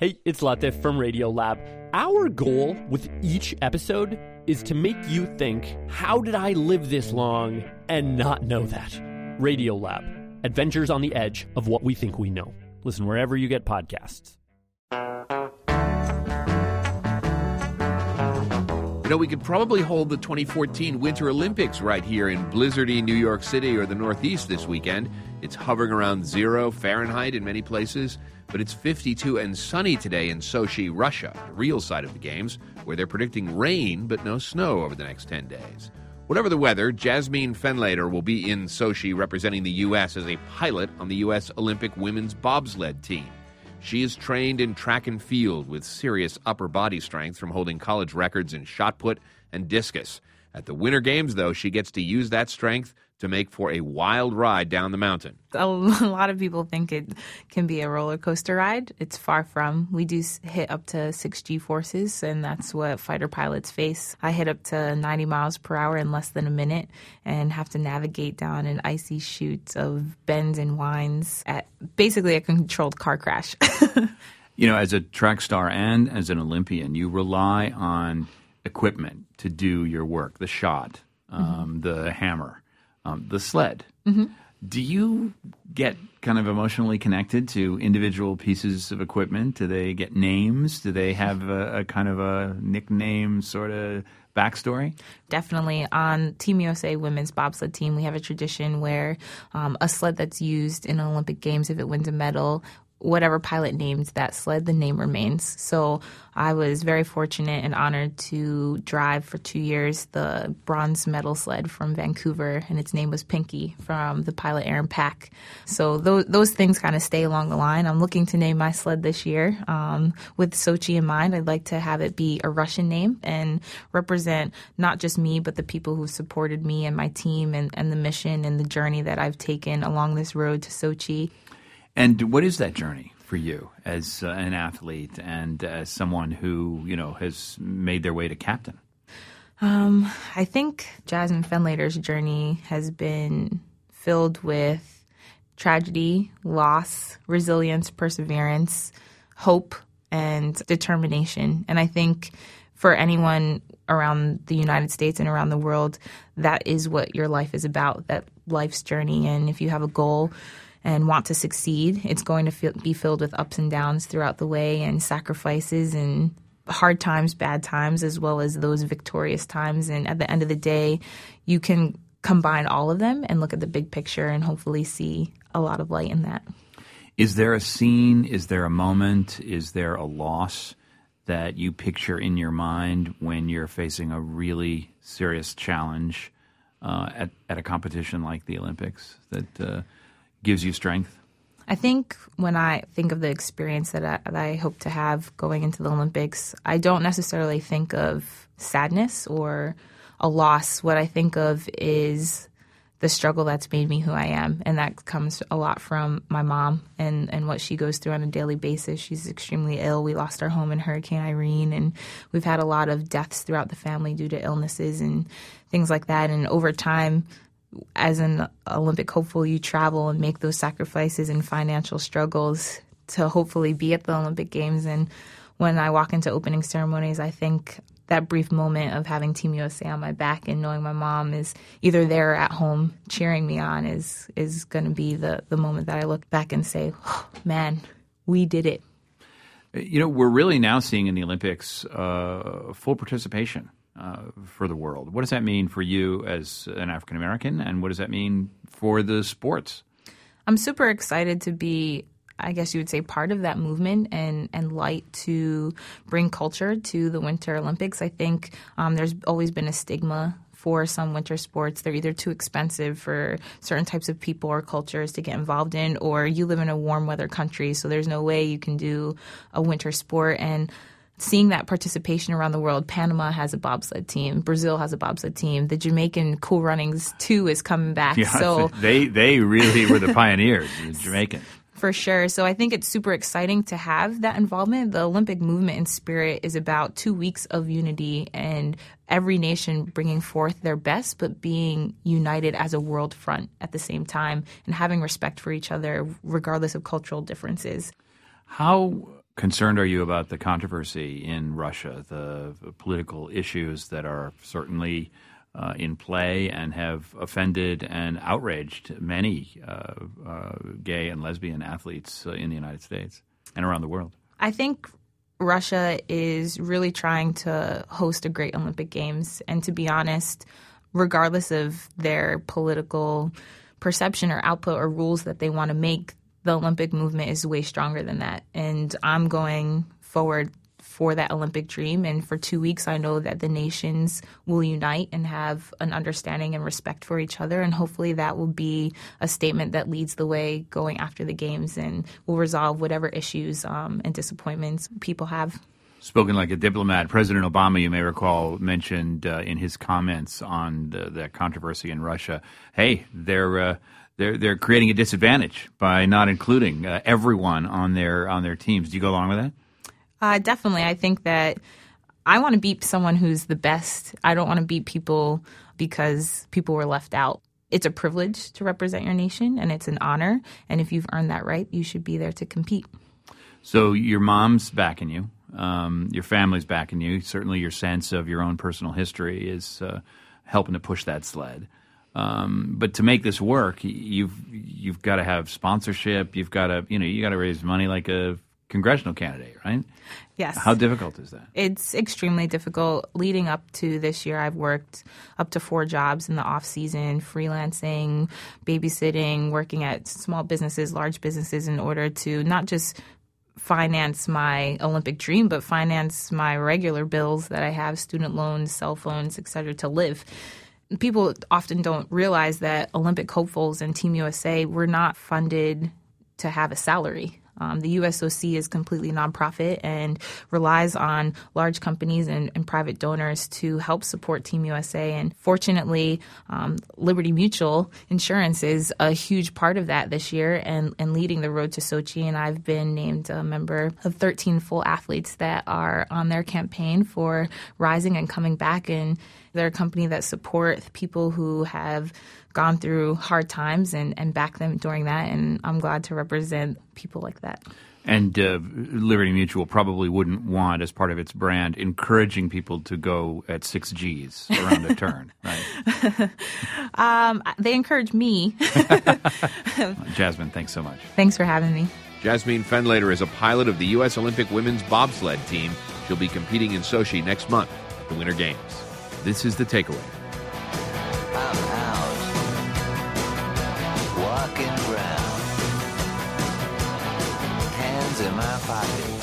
Hey, it's Latif from Radiolab. Our goal with each episode is to make you think, how did I live this long and not know that? Radiolab, adventures on the edge of what we think we know. Listen wherever you get podcasts. You know, we could probably hold the 2014 Winter Olympics right here in blizzardy New York City or the Northeast this weekend. It's hovering around 0 Fahrenheit in many places, but it's 52 and sunny today in Sochi, Russia, the real site of the games, where they're predicting rain but no snow over the next 10 days. Whatever the weather, Jasmine Fenlater will be in Sochi representing the U.S. as a pilot on the U.S. Olympic women's bobsled team. She is trained in track and field with serious upper body strength from holding college records in shot put and discus. At the Winter Games, though, she gets to use that strength to make for a wild ride down the mountain. A lot of people think it can be a roller coaster ride. It's far from. We do hit up to 6 G-forces, and that's what fighter pilots face. I hit up to 90 miles per hour in less than a minute and have to navigate down an icy chute of bends and winds at basically a controlled car crash. You know, as a track star and as an Olympian, you rely on equipment to do your work, the shot, the hammer. The sled. Mm-hmm. Do you get kind of emotionally connected to individual pieces of equipment? Do they get names? Do they have a kind of a nickname sort of backstory? Definitely. On Team USA women's bobsled team, we have a tradition where a sled that's used in Olympic Games, if it wins a medal, whatever pilot named that sled, the name remains. So I was very fortunate and honored to drive for 2 years the bronze medal sled from Vancouver, and its name was Pinky from the pilot Aaron Pack. So those things kind of stay along the line. I'm looking to name my sled this year with Sochi in mind. I'd like to have it be a Russian name and represent not just me, but the people who supported me and my team and the mission and the journey that I've taken along this road to Sochi. And what is that journey for you as an athlete and as someone who, you know, has made their way to captain? I think Jasmine Fenlater's journey has been filled with tragedy, loss, resilience, perseverance, hope, and determination. And I think for anyone around the United States and around the world, that is what your life is about, that life's journey. And if you have a goal and want to succeed, it's going to be filled with ups and downs throughout the way and sacrifices and hard times, bad times, as well as those victorious times. And at the end of the day, you can combine all of them and look at the big picture and hopefully see a lot of light in that. Is there a scene, is there a moment, is there a loss that you picture in your mind when you're facing a really serious challenge at a competition like the Olympics that gives you strength? I think when I think of the experience that I hope to have going into the Olympics, I don't necessarily think of sadness or a loss. What I think of is the struggle that's made me who I am, and that comes a lot from my mom and what she goes through on a daily basis. She's extremely ill. We lost our home in Hurricane Irene, and we've had a lot of deaths throughout the family due to illnesses and things like that. And over time, as an Olympic hopeful, you travel and make those sacrifices and financial struggles to hopefully be at the Olympic Games. And when I walk into opening ceremonies, I think that brief moment of having Team USA on my back and knowing my mom is either there or at home cheering me on is going to be the moment that I look back and say, oh, man, we did it. You know, we're really now seeing in the Olympics full participation for the world. What does that mean for you as an African American, and what does that mean for the sports? I'm super excited to be, I guess you would say, part of that movement and light to bring culture to the Winter Olympics. I think there's always been a stigma for some winter sports. They're either too expensive for certain types of people or cultures to get involved in, or you live in a warm weather country, so there's no way you can do a winter sport. And seeing that participation around the world, Panama has a bobsled team, Brazil has a bobsled team, the Jamaican Cool Runnings 2 is coming back. Yeah, so they really were the pioneers, the Jamaican. For sure. So I think it's super exciting to have that involvement. The Olympic movement and spirit is about 2 weeks of unity and every nation bringing forth their best, but being united as a world front at the same time and having respect for each other regardless of cultural differences. How concerned are you about the controversy in Russia, the political issues that are certainly in play and have offended and outraged many gay and lesbian athletes in the United States and around the world? I think Russia is really trying to host a great Olympic Games. And to be honest, regardless of their political perception or output or rules that they want to make, the Olympic movement is way stronger than that. And I'm going forward for that Olympic dream. And for 2 weeks, I know that the nations will unite and have an understanding and respect for each other. And hopefully that will be a statement that leads the way going after the Games and will resolve whatever issues and disappointments people have. Spoken like a diplomat, President Obama, you may recall, mentioned in his comments on the controversy in Russia, hey, they're creating a disadvantage by not including everyone on their teams. Do you go along with that? Definitely. I think that I want to beat someone who's the best. I don't want to beat people because people were left out. It's a privilege to represent your nation, and it's an honor. And if you've earned that right, you should be there to compete. So your mom's backing you. Your family's backing you. Certainly your sense of your own personal history is helping to push that sled. But to make this work, you've got to have sponsorship. You've got to raise money like a congressional candidate, right? Yes. How difficult is that? It's extremely difficult. Leading up to this year, I've worked up to 4 jobs in the off season, freelancing, babysitting, working at small businesses, large businesses, in order to not just finance my Olympic dream, but finance my regular bills that I have, student loans, cell phones, et cetera, to live. People often don't realize that Olympic hopefuls and Team USA were not funded to have a salary. The USOC is completely nonprofit and relies on large companies and private donors to help support Team USA. And fortunately, Liberty Mutual Insurance is a huge part of that this year and leading the road to Sochi. And I've been named a member of 13 full athletes that are on their campaign for rising and coming back. And they're a company that supports people who have gone through hard times and back them during that. And I'm glad to represent people like that. And Liberty Mutual probably wouldn't want, as part of its brand, encouraging people to go at 6 Gs around a turn, right? They encourage me. Jasmine, thanks so much. Thanks for having me. Jasmine Fendlater is a pilot of the U.S. Olympic women's bobsled team. She'll be competing in Sochi next month at the Winter Games. This is The Takeaway. I'm out, walking around, hands in my pockets.